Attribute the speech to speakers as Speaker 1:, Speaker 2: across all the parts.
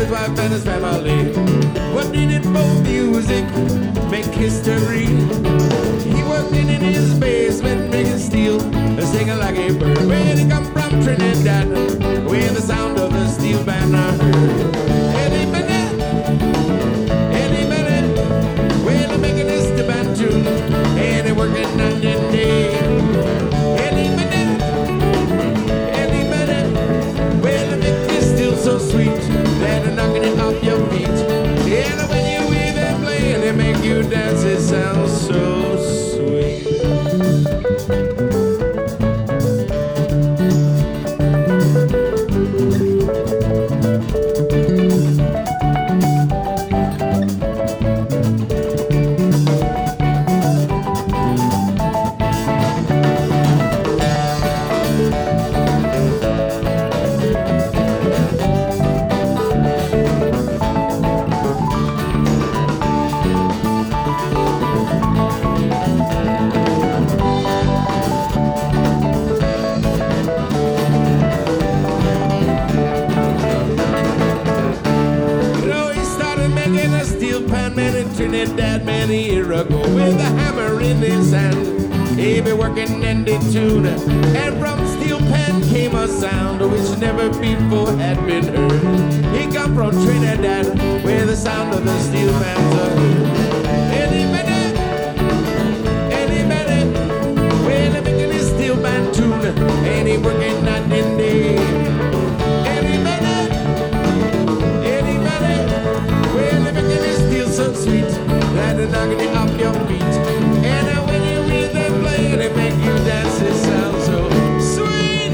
Speaker 1: his wife and his family. What did it for music make history? He worked in his basement making steel, singing like a bird. Where he come from? Trinidad, where the sound of the steel band are heard. Any minute, well, they're making this the band tune, and they're working night and day. Any minute, well, they make this steel so sweet that they're knocking it off your feet. And when you hear them play, they make you dance. It sounds so sweet. Trinidad many years ago with a hammer in his hand. He be working in the tune, and from steel pan came a sound which never before had been heard. He come from Trinidad where the sound of the steel pans are heard. Any minute, well, they're making this steel band tune, and he working night and day. Any minute, well, they're making this steel so sweet that they're knocking it off your feet. And when you hear them play, they make you dance. It sounds so sweet.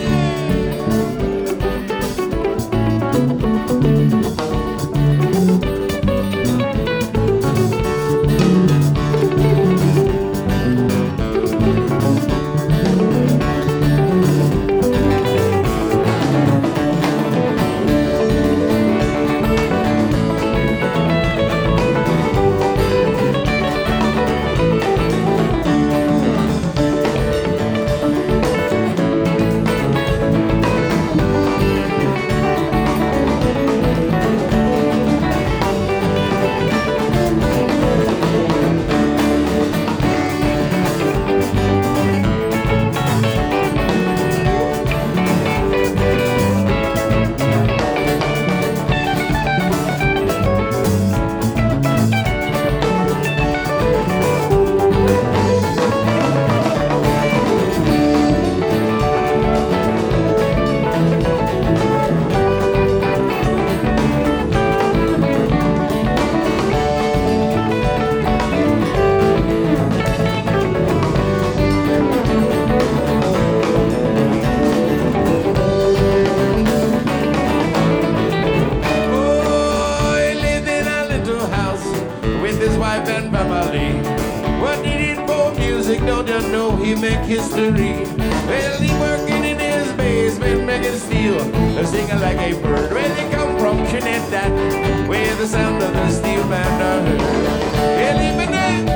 Speaker 1: And family. What did it for music? Don't you know he make history? Well, he working in his basement making steel, singing like a bird. Where they come from? Trinidad, where the sound of the steel band are heard. Any minute,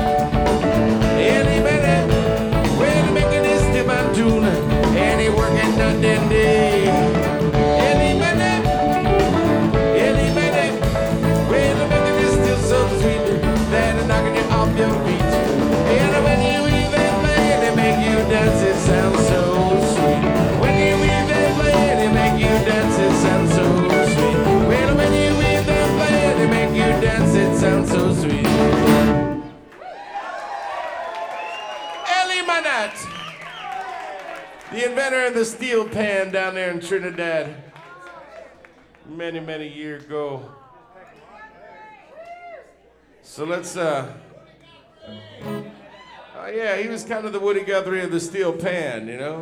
Speaker 1: well, they making this steel band tune, and he working night and day. Any minute, well, they making this steel so sweet that they're knocking it off your feet. And when you hear them play, they make you dance. It sounds so sweet. When you hear them play, they make you dance. It sounds so sweet. Well, when you hear them play, they make you dance. It sounds so sweet. Ellie Manat, the inventor of the steel pan down there in Trinidad, many, many years ago. So let's, oh yeah, he was kind of the Woody Guthrie of the steel pan, you know?